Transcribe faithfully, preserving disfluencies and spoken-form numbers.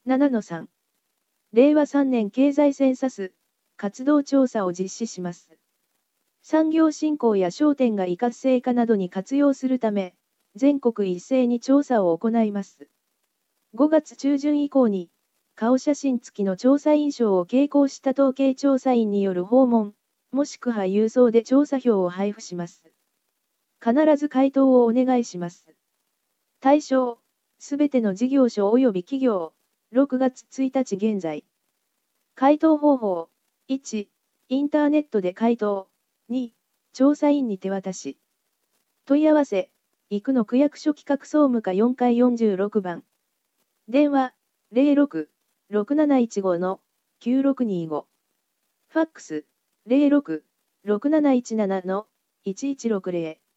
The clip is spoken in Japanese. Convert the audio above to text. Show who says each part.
Speaker 1: ななのさん。れいわさんねん経済センサス、活動調査を実施します。産業振興や商店街活性化などに活用するため、全国一斉に調査を行います。ごがつ中旬以降に、顔写真付きの調査員証を携行した統計調査員による訪問、もしくは郵送で調査票を配布します。必ず回答をお願いします。対象、すべての事業所及び企業、ろくがつついたち現在。回答方法、いち、インターネットで回答、に、調査員に手渡し。問い合わせ、生野区役所企画総務課よんかいよんじゅうろくばん。電話、ゼロろく、ろくなないちごのきゅうろくにご。ファックス、ゼロろく、ろくなないちななのいちいちろくゼロ。